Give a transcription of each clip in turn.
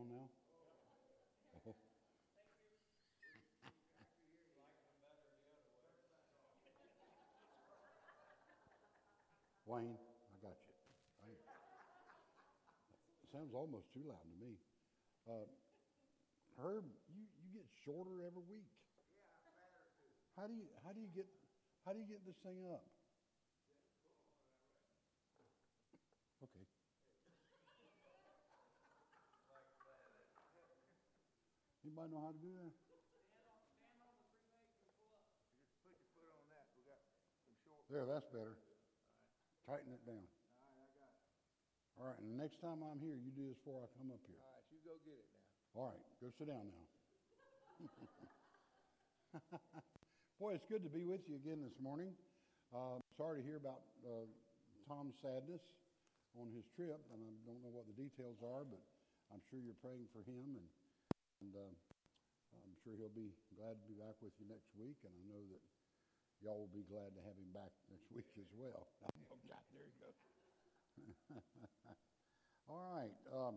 on now? Oh. Wayne, I got you. It sounds almost too loud to me. Herb, you get shorter every week. How do you get this thing up? Okay. Anybody know how to do that? Stand on the 3 legs and pull up. Just put your foot on that. We got some short. There, that's better. Tighten it down. All right, I got it. All right, and the next time I'm here, you do this before I come up here. All right, you go get it now. All right, go sit down now. Boy, it's good to be with you again this morning. Sorry to hear about Tom's sadness on his trip, and I don't know what the details are, but I'm sure you're praying for him, and I'm sure he'll be glad to be back with you next week, and I know that y'all will be glad to have him back next week as well. Oh, God, there you go. All right.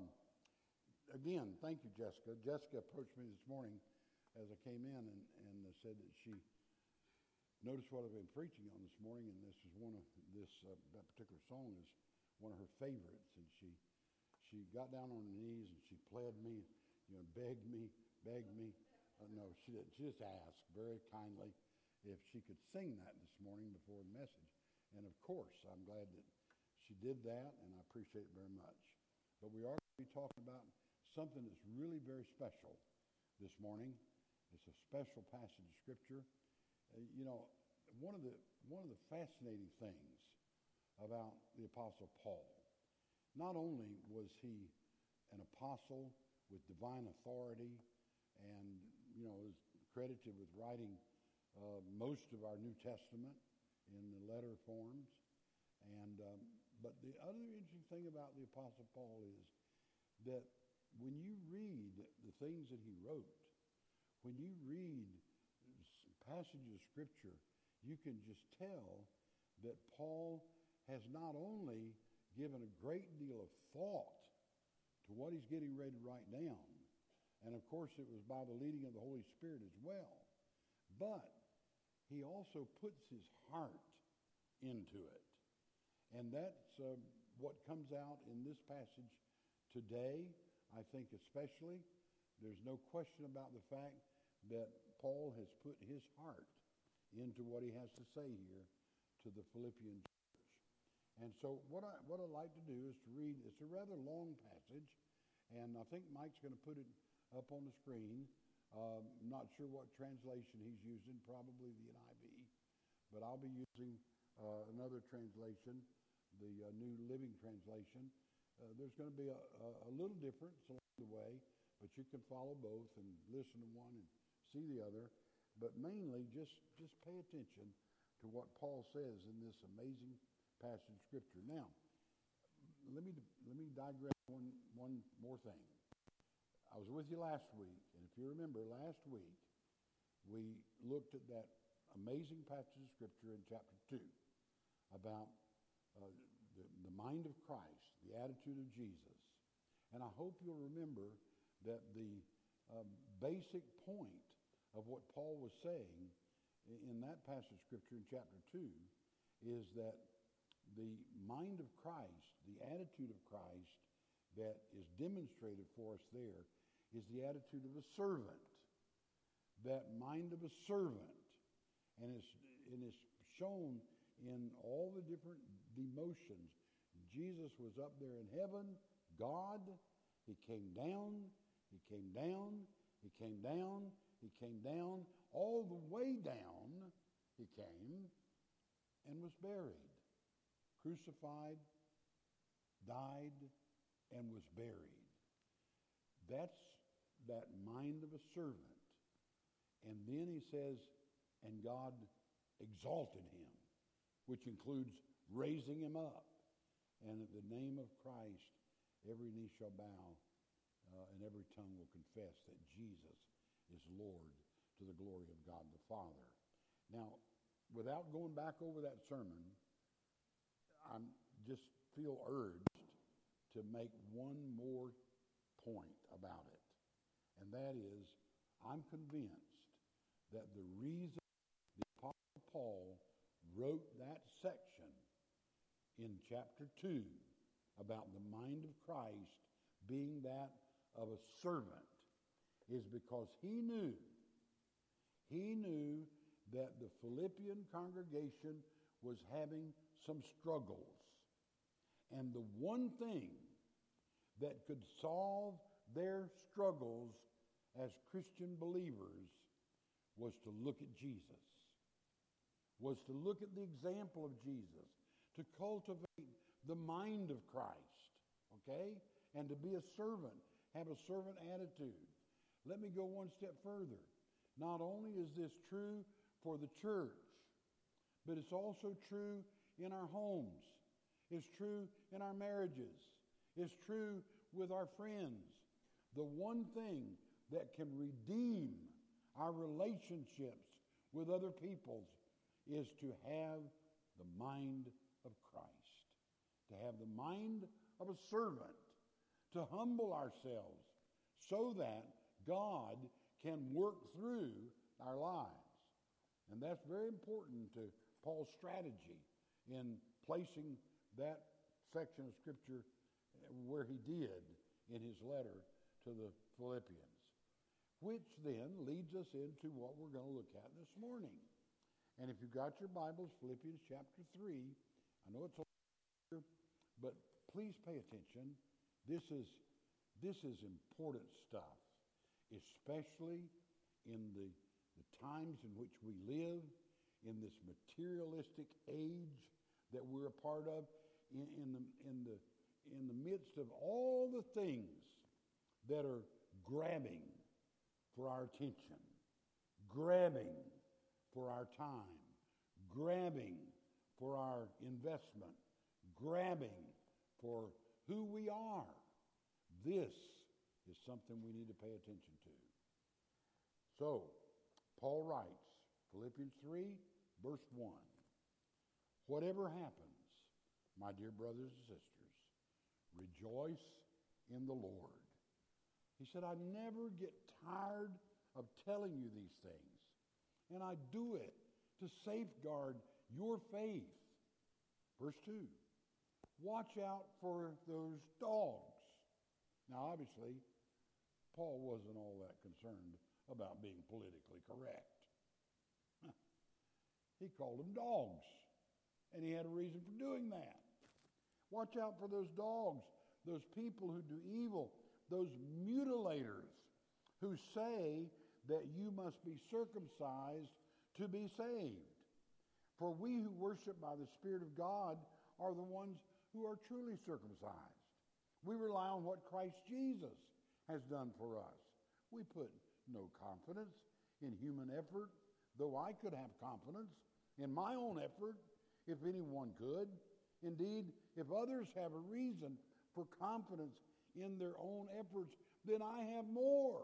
Again, thank you, Jessica. Jessica approached me this morning as I came in and said that she noticed what I've been preaching on this morning, and this is that particular song is one of her favorites. And she got down on her knees and she pled me, begged me. No, she didn't. She just asked very kindly if she could sing that this morning before the message. And of course, I'm glad that she did that, and I appreciate it very much. But we are going to be talking about something that's really very special this morning. It's a special passage of Scripture. One of the fascinating things about the Apostle Paul, not only was he an apostle with divine authority and, is credited with writing most of our New Testament in the letter forms, but the other interesting thing about the Apostle Paul is that when you read the things that he wrote, when you read passages of Scripture, you can just tell that Paul has not only given a great deal of thought to what he's getting ready to write down, and of course it was by the leading of the Holy Spirit as well, but he also puts his heart into it. And that's what comes out in this passage today, I think especially. There's no question about the fact that Paul has put his heart into what he has to say here to the Philippian church. And so what I'd like to do is to read, it's a rather long passage, and I think Mike's going to put it up on the screen. I'm not sure what translation he's using, probably the NIV, but I'll be using another translation, the New Living Translation. There's going to be a little difference along the way, but you can follow both and listen to one and see the other. But mainly, just pay attention to what Paul says in this amazing passage of Scripture. Now, let me digress one more thing. I was with you last week, and if you remember, last week we looked at that amazing passage of Scripture in chapter 2 about the mind of Christ, the attitude of Jesus. And I hope you'll remember that the basic point of what Paul was saying in that passage of Scripture in chapter 2 is that the mind of Christ, the attitude of Christ that is demonstrated for us there is the attitude of a servant. That mind of a servant. And it's shown in all the different demotions. Jesus was up there in heaven, God. He came down, he came down, he came down, he came down. All the way down he came and was buried. Crucified, died, and was buried. That's that mind of a servant. And then he says, and God exalted him, which includes raising him up. And at the name of Christ, every knee shall bow, and every tongue will confess that Jesus is Lord to the glory of God the Father. Now, without going back over that sermon, I just feel urged to make one more point about it. And that is, I'm convinced that the reason the Apostle Paul wrote that section in chapter 2 about the mind of Christ being that of a servant is because he knew that the Philippian congregation was having some struggles. And the one thing that could solve their struggles as Christian believers was to look at Jesus, was to look at the example of Jesus, to cultivate the mind of Christ, okay? And to be a servant, have a servant attitude. Let me go one step further. Not only is this true for the church, but it's also true in our homes. It's true in our marriages. It's true with our friends. The one thing that can redeem our relationships with other peoples is to have the mind of Christ, to have the mind of a servant, to humble ourselves so that God can work through our lives. And that's very important to Paul's strategy in placing that section of Scripture where he did in his letter to the Philippians. Which then leads us into what we're going to look at this morning. And if you've got your Bibles, Philippians chapter 3, I know it's a lot, but please pay attention. This is important stuff, especially in the times in which we live, in this materialistic age that we're a part of, in the midst of all the things that are grabbing for our attention, grabbing for our time, grabbing for our investment, grabbing for who we are. This is something we need to pay attention to. So, Paul writes, Philippians 3, verse 1, whatever happens, my dear brothers and sisters, rejoice in the Lord. He said, I never get tired of telling you these things, and I do it to safeguard your faith. Verse 2, watch out for those dogs. Now, obviously, Paul wasn't all that concerned about being politically correct. He called them dogs, and he had a reason for doing that. Watch out for those dogs, those people who do evil, those mutilators who say that you must be circumcised to be saved. For we who worship by the Spirit of God are the ones who are truly circumcised. We rely on what Christ Jesus has done for us. We put no confidence in human effort, though I could have confidence in my own effort, if anyone could. Indeed, if others have a reason for confidence in their own efforts, then I have more.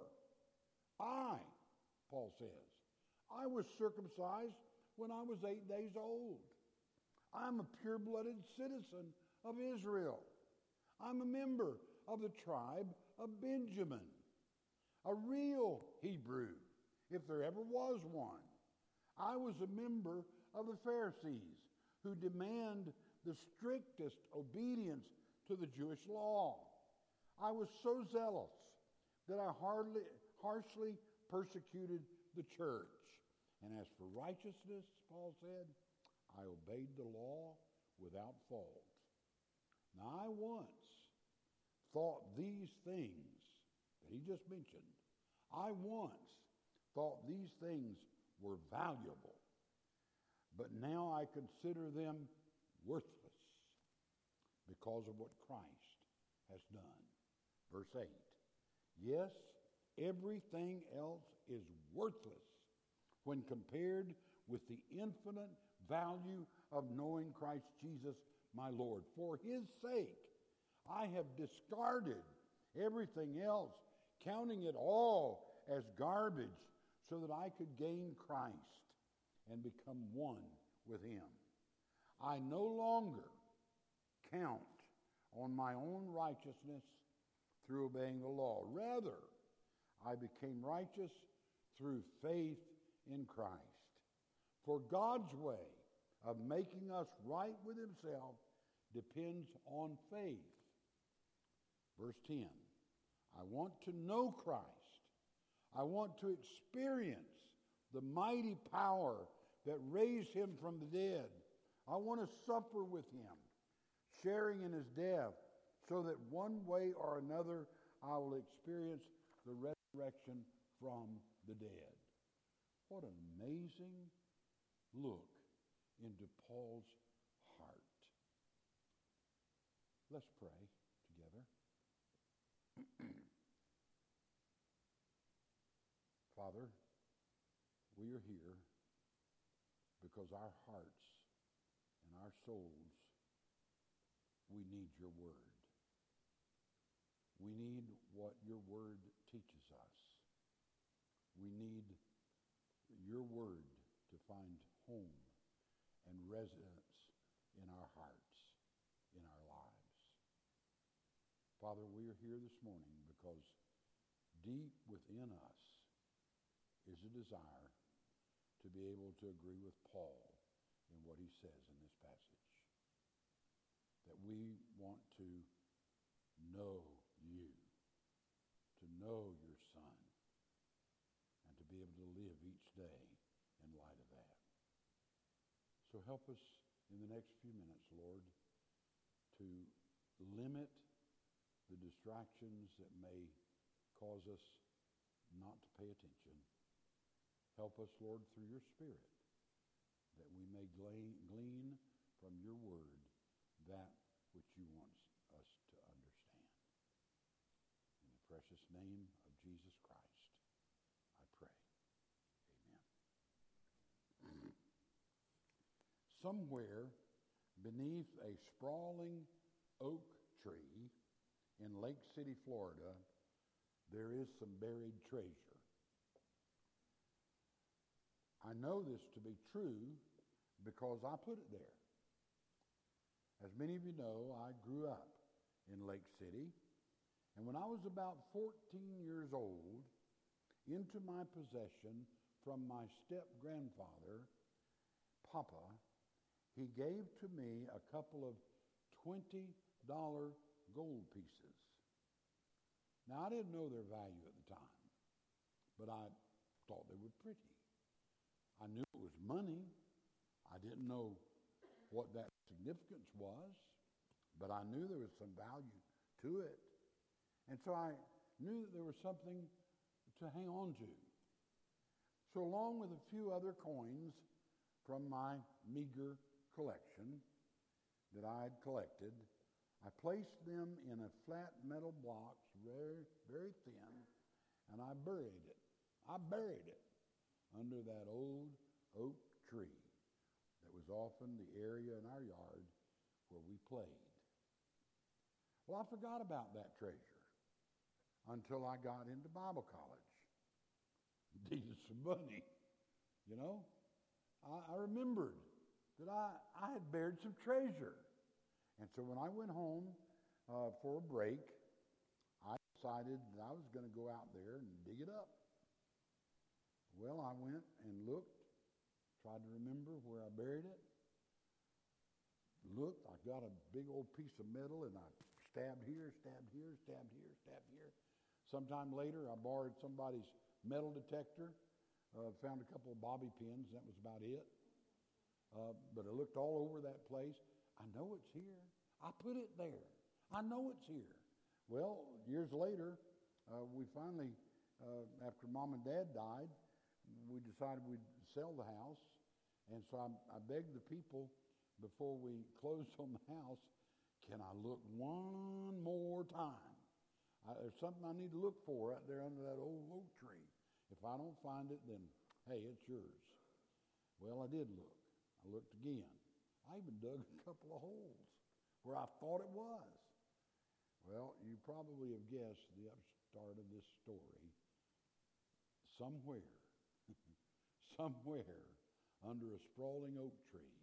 Paul says, I was circumcised when I was 8 days old. I'm a pure-blooded citizen of Israel. I'm a member of the tribe of Benjamin, a real Hebrew, if there ever was one. I was a member of the Pharisees, who demand the strictest obedience to the Jewish law. I was so zealous that I harshly persecuted the church. And as for righteousness, Paul said, I obeyed the law without fault. Now, I once thought these things that he just mentioned, I once thought these things were valuable, but now I consider them worthless because of what Christ has done. Verse 8, yes, everything else is worthless when compared with the infinite value of knowing Christ Jesus, my Lord. For his sake, I have discarded everything else, counting it all as garbage, so that I could gain Christ and become one with him. I no longer count on my own righteousness through obeying the law. Rather, I became righteous through faith in Christ. For God's way of making us right with himself depends on faith. Verse 10, I want to know Christ. I want to experience the mighty power that raised him from the dead. I want to suffer with him, sharing in his death, so that one way or another I will experience the resurrection from the dead. What an amazing look into Paul's heart. Let's pray together. Father, we are here because our hearts and our souls, we need your word. We need what your word teaches us. We need your word to find home and residence in our hearts, in our lives. Father, we are here this morning because deep within us is a desire to be able to agree with Paul in what he says in this passage. That we want to know you, to know your Son, and to be able to live each day in light of that. So help us in the next few minutes, Lord, to limit the distractions that may cause us not to pay attention. Help us, Lord, through your Spirit, that we may glean from your word that which you want us to understand. In the precious name of Jesus Christ, I pray. Amen. Somewhere beneath a sprawling oak tree in Lake City, Florida, there is some buried treasure. I know this to be true because I put it there. As many of you know, I grew up in Lake City, and when I was about 14 years old, into my possession from my step-grandfather, Papa, he gave to me a couple of $20 gold pieces. Now, I didn't know their value at the time, but I thought they were pretty. I knew it was money. I didn't know what that significance was, but I knew there was some value to it. And so I knew that there was something to hang on to. So along with a few other coins from my meager collection that I had collected, I placed them in a flat metal box, very, very thin, and I buried it. I buried it under that old oak tree that was often the area in our yard where we played. Well, I forgot about that treasure until I got into Bible college. Needed some money, you know. I remembered that I had buried some treasure. And so when I went home for a break, I decided that I was going to go out there and dig it up. Well, I went and looked, tried to remember where I buried it. Looked, I got a big old piece of metal, and I stabbed here, stabbed here, stabbed here, stabbed here. Sometime later, I borrowed somebody's metal detector, found a couple of bobby pins, that was about it. But I looked all over that place. I know it's here. I put it there. I know it's here. Well, years later, we finally, after Mom and Dad died, we decided we'd sell the house. And so I begged the people before we closed on the house, can I look one more time? There's something I need to look for out there under that old oak tree. If I don't find it, then, hey, it's yours. Well, I did look. I looked again. I even dug a couple of holes where I thought it was. Well, you probably have guessed the upstart of this story. Somewhere under a sprawling oak tree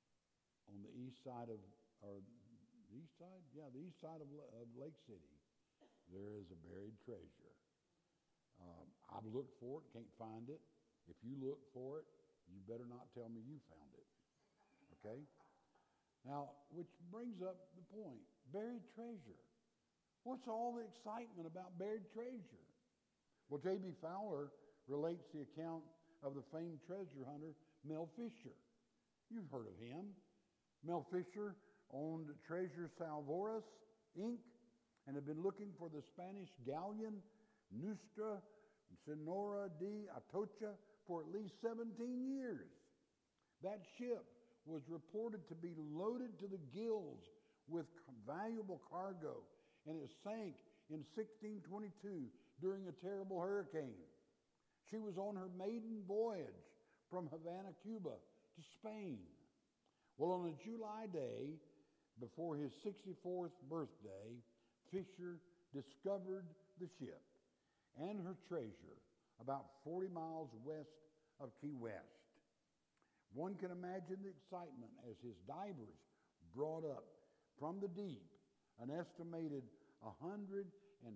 on the east side of, or the east side? Yeah, the east side of Lake City, there is a buried treasure. I've looked for it, can't find it. If you look for it, you better not tell me you found it. Okay? Now, which brings up the point, buried treasure. What's all the excitement about buried treasure? Well, J.B. Fowler relates the account of the famed treasure hunter, Mel Fisher. You've heard of him. Mel Fisher owned Treasure Salvadores, Inc., and had been looking for the Spanish galleon Nuestra Senora de Atocha for at least 17 years. That ship was reported to be loaded to the gills with valuable cargo, and it sank in 1622 during a terrible hurricane. She was on her maiden voyage from Havana, Cuba to Spain. Well, on a July day before his 64th birthday, Fisher discovered the ship and her treasure about 40 miles west of Key West. One can imagine the excitement as his divers brought up from the deep an estimated 150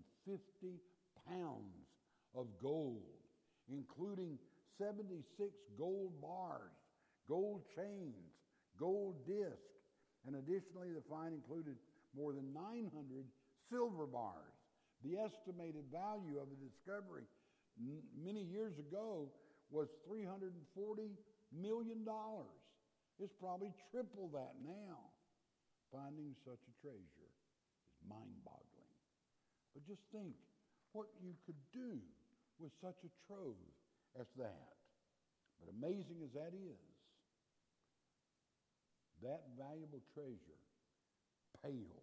pounds of gold, including 76 gold bars, gold chains, gold discs, and additionally the find included more than 900 silver bars. The estimated value of the discovery many years ago was $340 million. It's probably triple that now. Finding such a treasure is mind-boggling. But just think what you could do with such a trove as that. But amazing as that is, that valuable treasure pales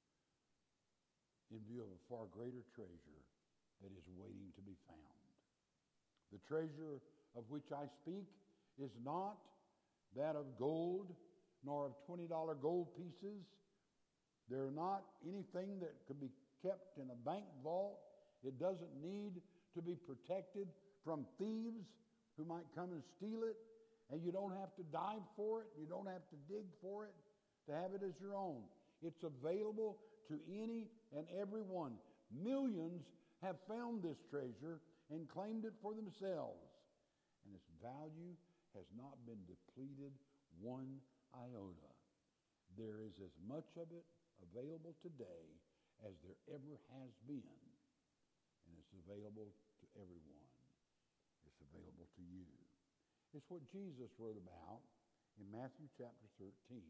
in view of a far greater treasure that is waiting to be found. The treasure of which I speak is not that of gold, nor of $20 gold pieces. They're not anything that could be kept in a bank vault. It doesn't need to be protected from thieves who might come and steal it, and you don't have to dive for it. You don't have to dig for it to have it as your own. It's available to any and every one. Millions have found this treasure and claimed it for themselves, and its value has not been depleted one iota. There is as much of it available today as there ever has been, and it's available to everyone. It's available to you. It's what Jesus wrote about in Matthew chapter 13.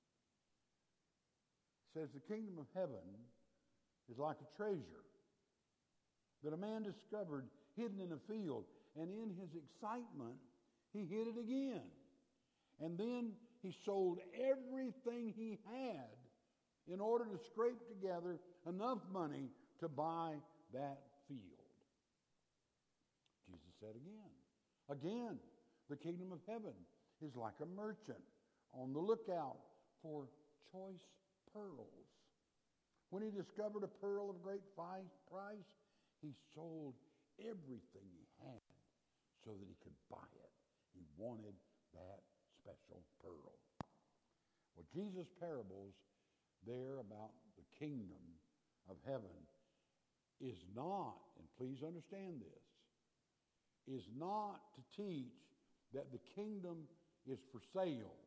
It says, the kingdom of heaven is like a treasure that a man discovered hidden in a field, and in his excitement, he hid it again. And then he sold everything he had in order to scrape together enough money to buy that field. Jesus said again, the kingdom of heaven is like a merchant on the lookout for choice pearls. When he discovered a pearl of great price, he sold everything he had so that he could buy it. He wanted that special pearl. Well, Jesus' parables there about the kingdom of heaven is not, and please understand this, is not to teach that the kingdom is for sale,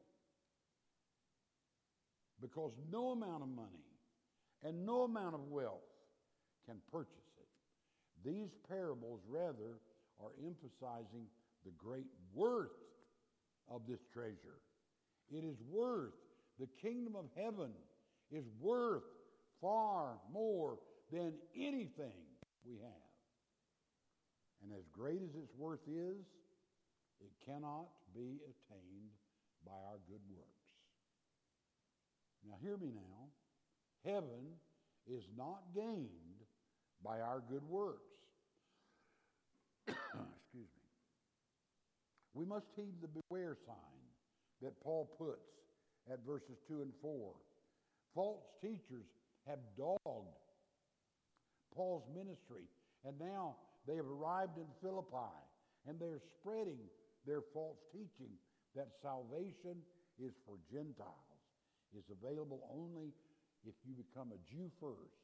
because no amount of money and no amount of wealth can purchase it. These parables rather are emphasizing the great worth of this treasure. It is worth, the kingdom of heaven is worth far more than anything we have. And as great as its worth is, it cannot be attained by our good works. Now hear me now. Heaven is not gained by our good works. Excuse me. We must heed the beware sign that Paul puts at verses 2 and 4. False teachers have dogged Paul's ministry, and now they have arrived in Philippi, and they're spreading their false teaching that salvation is for Gentiles, is available only if you become a Jew first,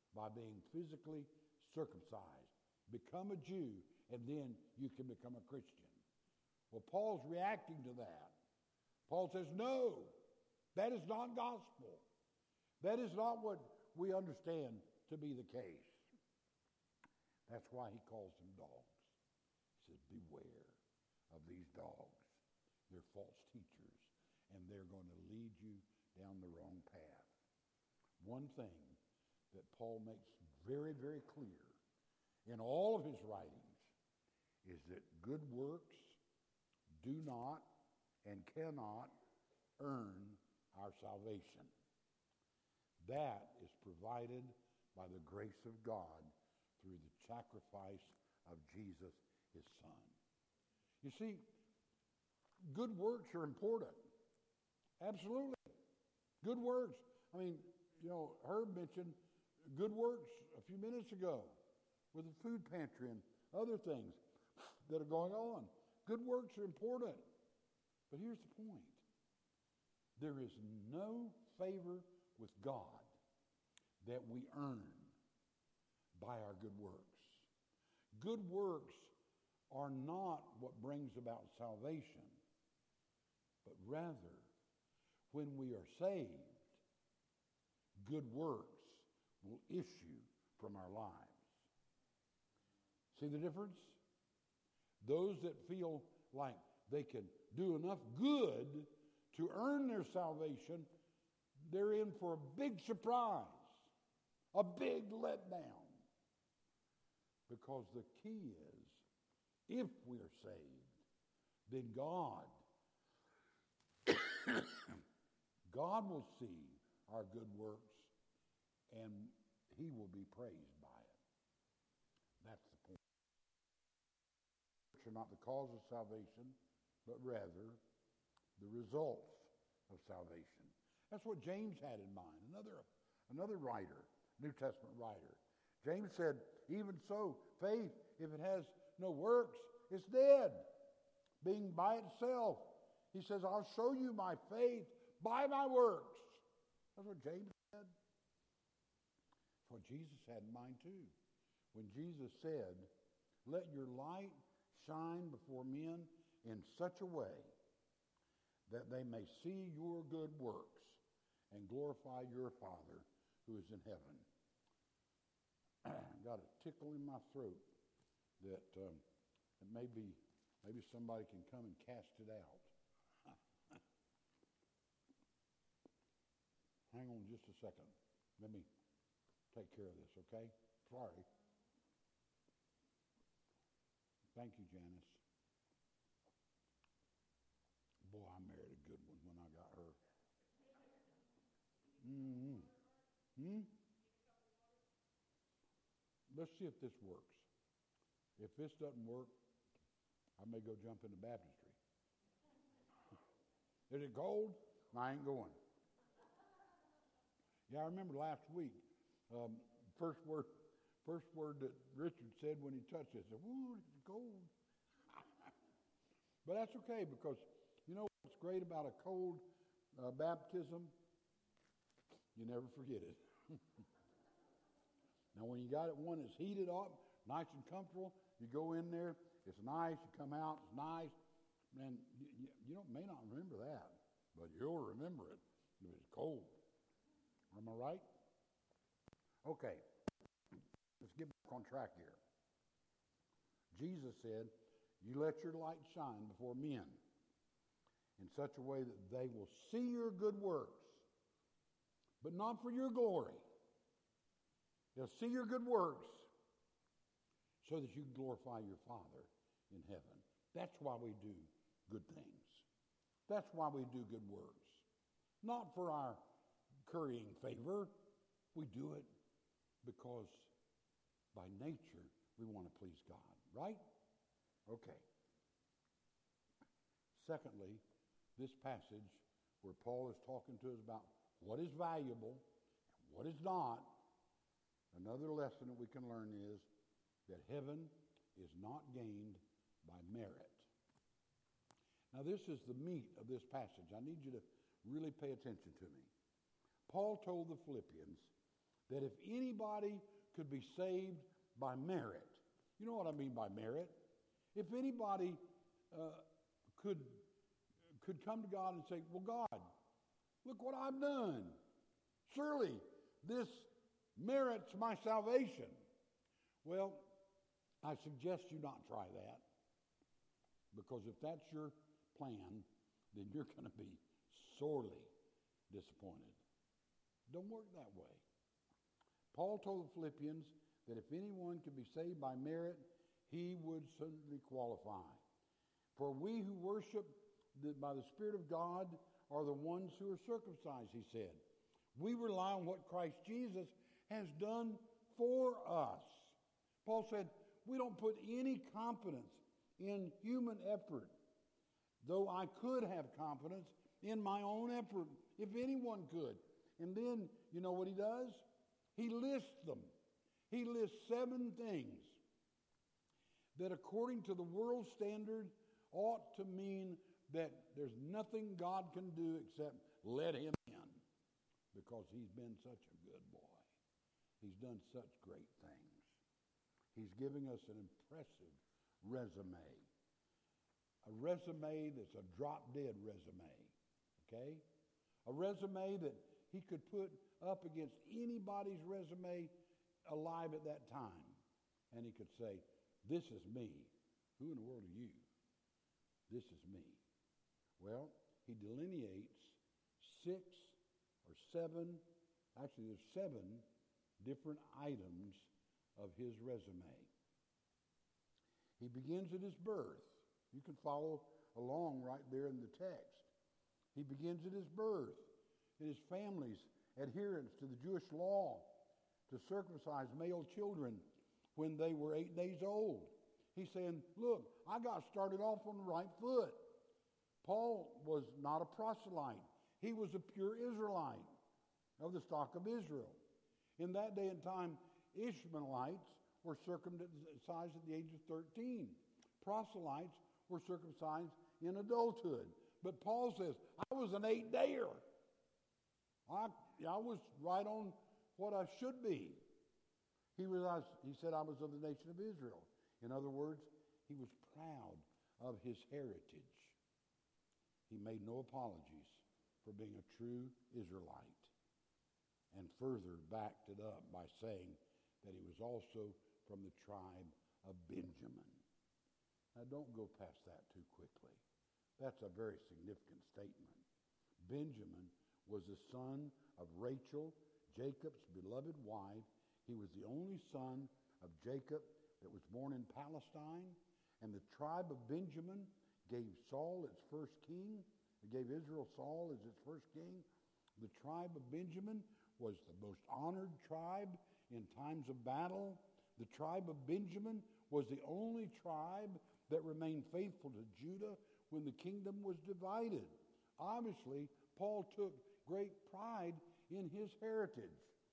by being physically circumcised. Become a Jew, and then you can become a Christian. Well, Paul's reacting to that. Paul says, no, that is not gospel. That is not what we understand to be the case. That's why he calls them dogs. He says, beware of these dogs. They're false teachers, and they're going to lead you down the wrong path. One thing that Paul makes very, very clear in all of his writings is that good works do not and cannot earn our salvation. That is provided by the grace of God through the sacrifice of Jesus, his Son. You see, good works are important. Absolutely. Good works. I mean, Herb mentioned good works a few minutes ago with the food pantry and other things that are going on. Good works are important. But here's the point. There is no favor with God that we earn by our good works. Good works are not what brings about salvation, but rather, when we are saved, good works will issue from our lives. See the difference? Those that feel like they can do enough good to earn their salvation, they're in for a big surprise, a big letdown. Because the key is, if we are saved, then God will see our good works, and he will be praised by it. That's the point. Works are not the cause of salvation, but rather the results of salvation. That's what James had in mind, another writer, New Testament writer. James said, even so, faith, if it has no works, is dead, being by itself. He says, I'll show you my faith by my works. That's what James said. That's what Jesus had in mind too. When Jesus said, let your light shine before men in such a way that they may see your good works and glorify your Father who is in heaven. Got a tickle in my throat that maybe somebody can come and cast it out. Hang on just a second. Let me take care of this, okay? Sorry. Thank you, Janice. Boy, I married a good one when I got her. Let's see if this works. If this doesn't work, I may go jump in the baptistry. Is it cold? I ain't going. Yeah, I remember last week, first word that Richard said when he touched it, said, "Woo, it's cold." But that's okay, because you know what's great about a cold baptism? You never forget it. Now, when you got it one that's heated up, nice and comfortable, you go in there, it's nice, you come out, it's nice, man, you may not remember that, but you'll remember it if it's cold. Am I right? Okay, let's get back on track here. Jesus said, you let your light shine before men in such a way that they will see your good works, but not for your glory. They'll see your good works so that you can glorify your Father in heaven. That's why we do good things. That's why we do good works. Not for our currying favor. We do it because by nature we want to please God, right? Okay. Secondly, this passage where Paul is talking to us about what is valuable and what is not, another lesson that we can learn is that heaven is not gained by merit. Now, this is the meat of this passage. I need you to really pay attention to me. Paul told the Philippians that if anybody could be saved by merit, you know what I mean by merit? If anybody could come to God and say, well, God, look what I've done. Surely this merits my salvation. Well, I suggest you not try that, because if that's your plan, then you're going to be sorely disappointed. Don't work that way. Paul told the Philippians that if anyone could be saved by merit, he would certainly qualify. For we who worship by the Spirit of God are the ones who are circumcised, he said. We rely on what Christ Jesus has done for us. Paul said, we don't put any confidence in human effort, though I could have confidence in my own effort, if anyone could. And then, you know what he does? He lists them. He lists 7 things that, according to the world standard, ought to mean that there's nothing God can do except let him in, because he's been such a good boy. He's done such great things. He's giving us an impressive resume. A resume that's a drop-dead resume, okay? A resume that he could put up against anybody's resume alive at that time. And he could say, this is me. Who in the world are you? This is me. Well, he delineates 6 or 7, actually there's 7 different items of his resume. He begins at his birth. You can follow along right there in the text. He begins at his birth, in his family's adherence to the Jewish law to circumcise male children when they were 8 days old. He's saying, look, I got started off on the right foot. Paul was not a proselyte. He was a pure Israelite of the stock of Israel. In that day and time, Ishmaelites were circumcised at the age of 13. Proselytes were circumcised in adulthood. But Paul says, I was an 8-dayer. I was right on what I should be. He said, I was of the nation of Israel. In other words, he was proud of his heritage. He made no apologies for being a true Israelite, and further backed it up by saying that he was also from the tribe of Benjamin. Now, don't go past that too quickly. That's a very significant statement. Benjamin was the son of Rachel, Jacob's beloved wife. He was the only son of Jacob that was born in Palestine, and the tribe of Benjamin gave Saul its first king. It gave Israel Saul as its first king. The tribe of Benjamin was the most honored tribe in times of battle. The tribe of Benjamin was the only tribe that remained faithful to Judah when the kingdom was divided. Obviously, Paul took great pride in his heritage.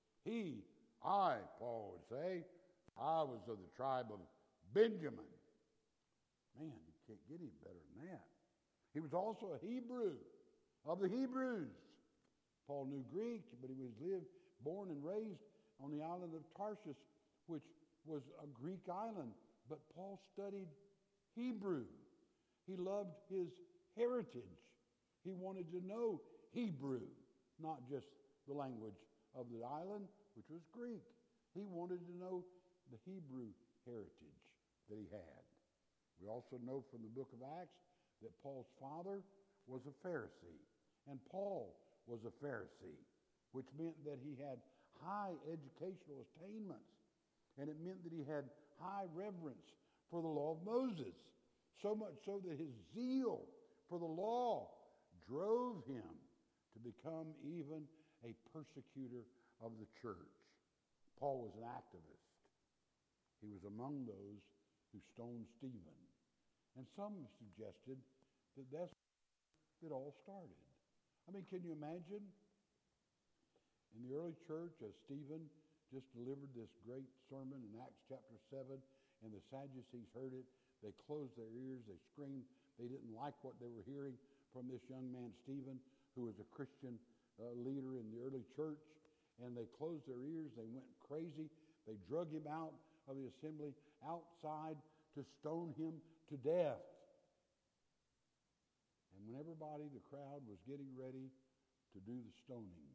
Paul would say, I was of the tribe of Benjamin. Man, you can't get any better than that. He was also a Hebrew of the Hebrews. Paul knew Greek, but he was born and raised on the island of Tarshish, which was a Greek island. But Paul studied Hebrew. He loved his heritage. He wanted to know Hebrew, not just the language of the island, which was Greek. He wanted to know the Hebrew heritage that he had. We also know from the book of Acts that Paul's father was a Pharisee, and Paul was a Pharisee, which meant that he had high educational attainments, and it meant that he had high reverence for the law of Moses, so much so that his zeal for the law drove him to become even a persecutor of the church. Paul was an activist. He was among those who stoned Stephen. And some have suggested that that's where it all started. I mean, can you imagine? In the early church, as Stephen just delivered this great sermon in Acts chapter 7, and the Sadducees heard it, they closed their ears, they screamed. They didn't like what they were hearing from this young man, Stephen, who was a Christian leader in the early church. and they closed their ears. They went crazy. They drug him out of the assembly outside to stone him to death. And when everybody, the crowd, was getting ready to do the stoning,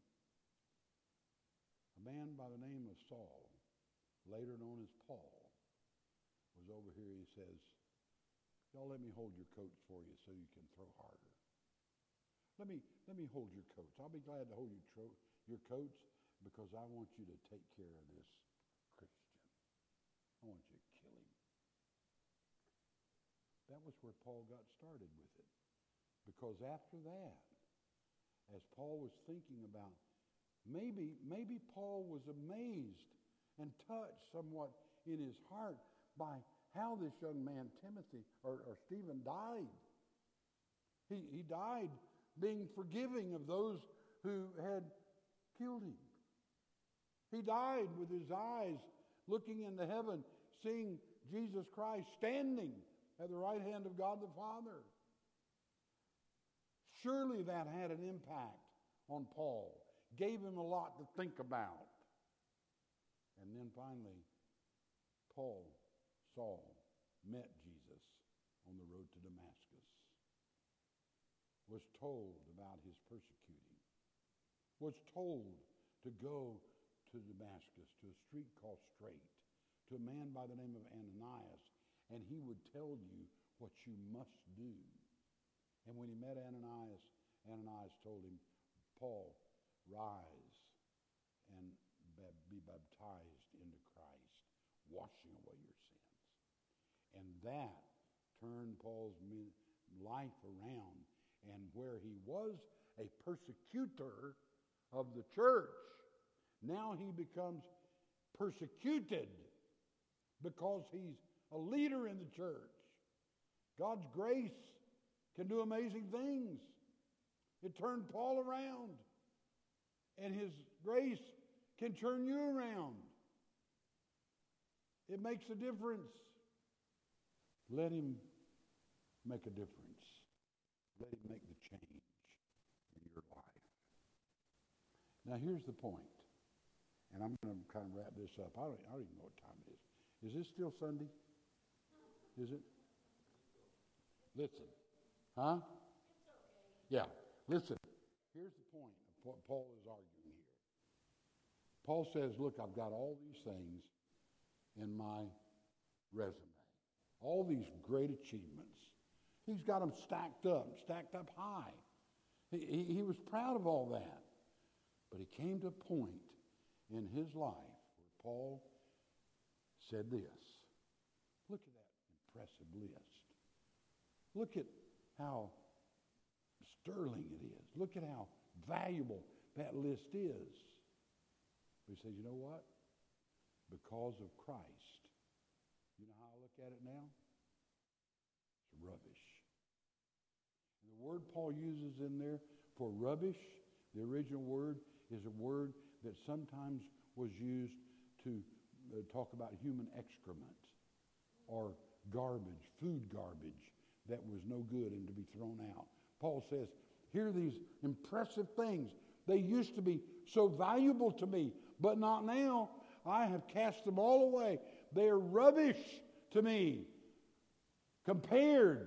a man by the name of Saul, later known as Paul, was over here. He says, y'all let me hold your coats for you so you can throw harder. Let me hold your coats. I'll be glad to hold your coats because I want you to take care of this Christian. I want you to kill him. That was where Paul got started with it. Because after that, as Paul was thinking about, maybe Paul was amazed and touched somewhat in his heart by how this young man, Timothy, or Stephen, died. He died being forgiving of those who had killed him. He died with his eyes looking into heaven, seeing Jesus Christ standing at the right hand of God the Father. Surely that had an impact on Paul, gave him a lot to think about. And then finally, Saul, met Jesus on the road to Damascus, was told about his persecuting, was told to go to Damascus, to a street called Straight, to a man by the name of Ananias, and he would tell you what you must do. And when he met Ananias, Ananias told him, Paul, rise and be baptized into Christ, washing away your sins. And that turned Paul's life around. And where he was a persecutor of the church, now he becomes persecuted because he's a leader in the church. God's grace can do amazing things. It turned Paul around, and his grace can turn you around. It makes a difference. Let him make a difference. Let him make the change in your life. Now here's the point, and I'm going to kind of wrap this up. I don't even know what time it is. Is this still Sunday? Is it? Listen. Huh? It's okay. Yeah. Listen. Here's the point of what Paul is arguing here. Paul says, look, I've got all these things in my resume. All these great achievements. He's got them stacked up high. He was proud of all that. But he came to a point in his life where Paul said this. Look at that impressive list. Look at how sterling it is. Look at how valuable that list is. But he says, you know what? Because of Christ. You know how I look at it now? It's rubbish. And the word Paul uses in there for rubbish, the original word, is a word that sometimes was used to talk about human excrement or garbage, food garbage that was no good and to be thrown out. Paul says, here are these impressive things. They used to be so valuable to me, but not now. I have cast them all away. They are rubbish to me compared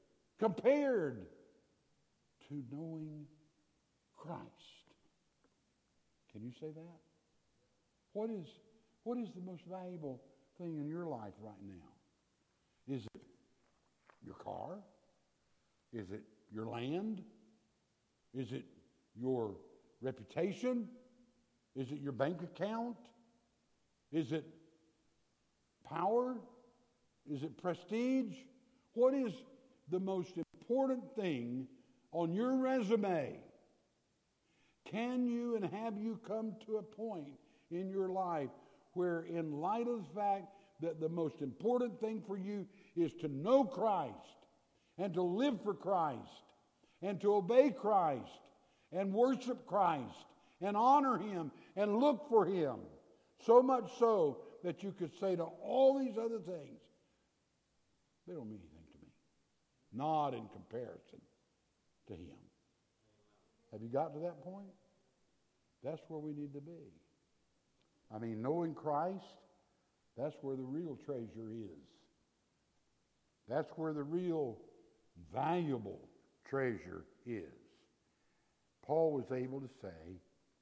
to knowing Christ. Can you say that? What is the most valuable thing in your life right now? Is it your car? Is it your land? Is it your reputation? Is it your bank account? Is it power? Is it prestige? What is the most important thing on your resume? Can you and have you come to a point in your life where, in light of the fact that the most important thing for you is to know Christ and to live for Christ and to obey Christ and worship Christ and honor Him and look for Him, so much so that you could say to all these other things, they don't mean anything to me. Not in comparison to Him. Have you got to that point? That's where we need to be. I mean, knowing Christ, that's where the real treasure is. That's where the real valuable treasure is. Paul was able to say,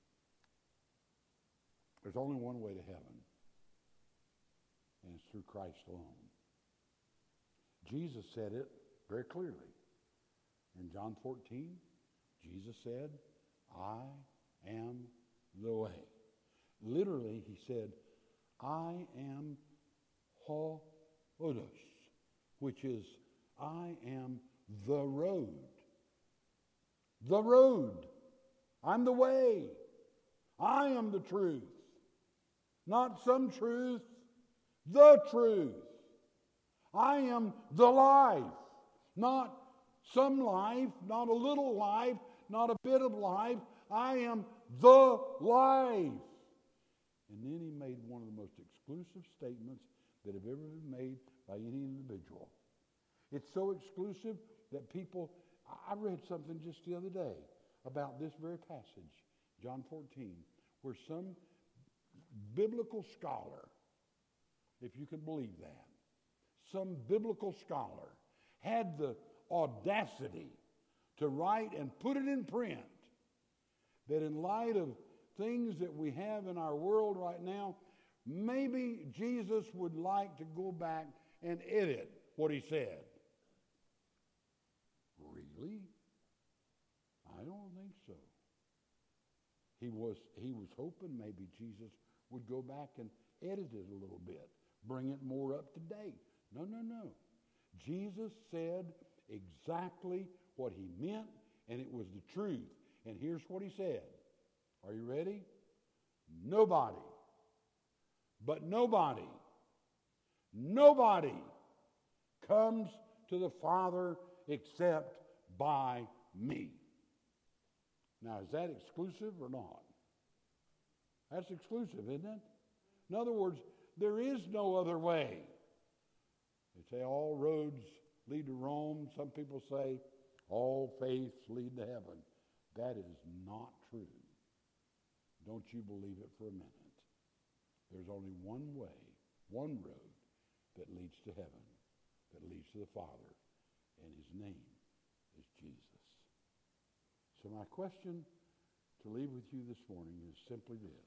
there's only one way to heaven, and it's through Christ alone. Jesus said it very clearly. In John 14, Jesus said, I am the way. Literally, he said, I am Hodos, which is, I am the road. The road. I'm the way. I am the truth. Not some truth, the truth. I am the life. Not some life, not a little life, not a bit of life. I am the life. And then he made one of the most exclusive statements that have ever been made by any individual. It's so exclusive that people, I read something just the other day about this very passage, John 14, where some biblical scholar, if you can believe that, some biblical scholar had the audacity to write and put it in print that in light of things that we have in our world right now, maybe Jesus would like to go back and edit what he said. Really? I don't think so. He was hoping maybe Jesus would go back and edit it a little bit, bring it more up to date. No. Jesus said exactly what he meant, and it was the truth. And here's what he said. Are you ready? Nobody comes to the Father except by me. Now, is that exclusive or not? That's exclusive, isn't it? In other words, there is no other way. They say all roads lead to Rome. Some people say all faiths lead to heaven. That is not true. Don't you believe it for a minute. There's only one way, one road that leads to heaven, that leads to the Father, and his name is Jesus. So my question to leave with you this morning is simply this.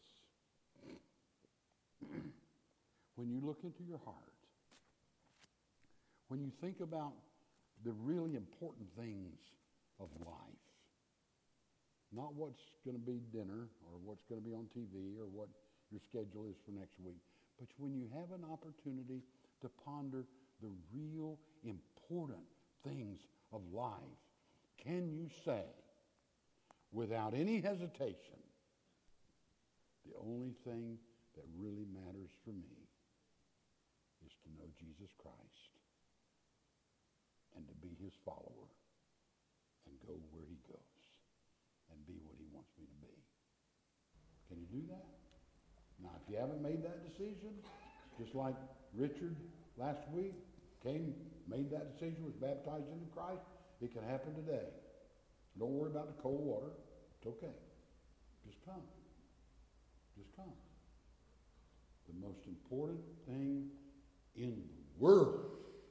When you look into your heart, when you think about the really important things of life, not what's going to be dinner or what's going to be on TV or what your schedule is for next week, but when you have an opportunity to ponder the real important things of life, can you say, without any hesitation, the only thing that really matters for me is to know Jesus Christ and to be his follower and go where he goes and be what he wants me to be? Can you do that? Now, if you haven't made that decision, just like Richard last week made that decision, was baptized into Christ, it can happen today. Don't worry about the cold water. It's okay. Just come. Just come. The most important thing in the world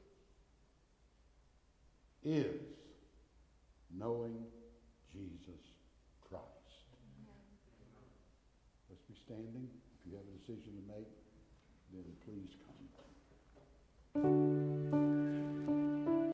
is knowing Jesus Christ. Let's be standing. If you have a decision to make, then please come.